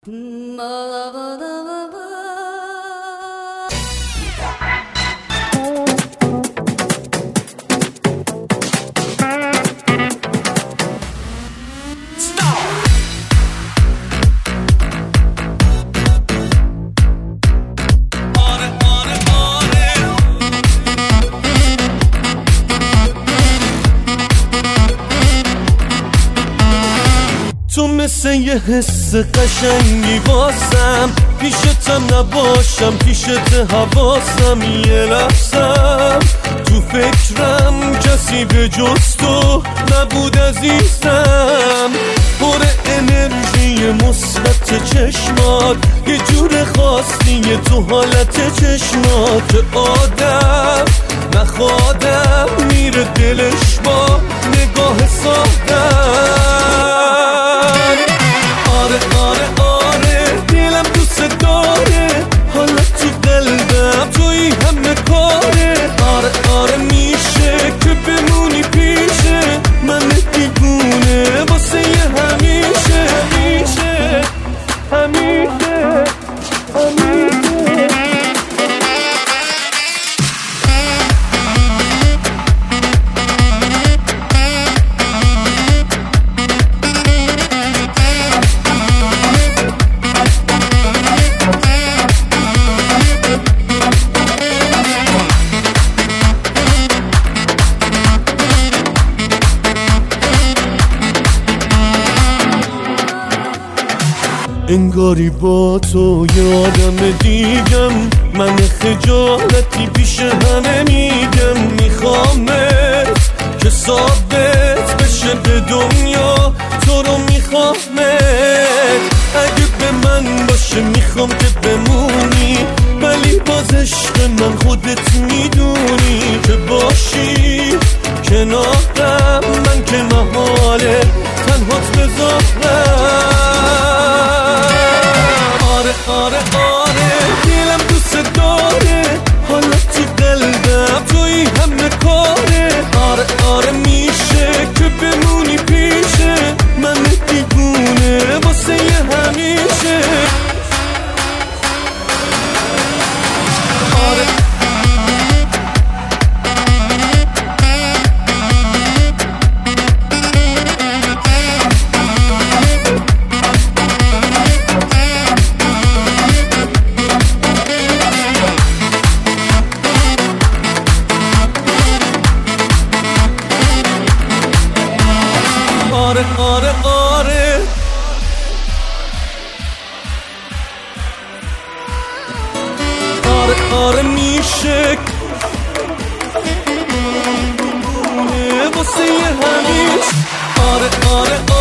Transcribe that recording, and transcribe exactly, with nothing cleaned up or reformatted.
تو مثل یه حس قشنگی واسم، پیشتم نباشم پیشت حواسم یه لحظم تو فکرم کسی به جز تو نبود عزیزم. پر انرژی مثبت چشمات، یه جور خاصیه تو حالت چشمات. آدم نخوادم میره دلش با نگاه سادم. آره آره آره دلم دوست داره، حالا تو قلبم توی همه کاره. آره آره میشه که بمونی پیشه من دیوونه واسه یه همیشه همیشه همیشه همیشه. انگاری با تو یه آدم دیگم، من خجالتی پیش همه میگم. میخوامت که ثابت بشه به دنیا تو رو میخوامت. اگه به من باشه میخوام که بمونی، ولی باز عشق من خودت میدونی که باشی کنارم. من که محاله تنهات بذارم. آره آره دلم دوست داره، حالا تو قلبم توی همه کاره. آره آره میشه که بمونی پیشه من دیوونه واسه یه همیشه. آره آره آره آره آره آره میشه واسه یه همیشه. آره آره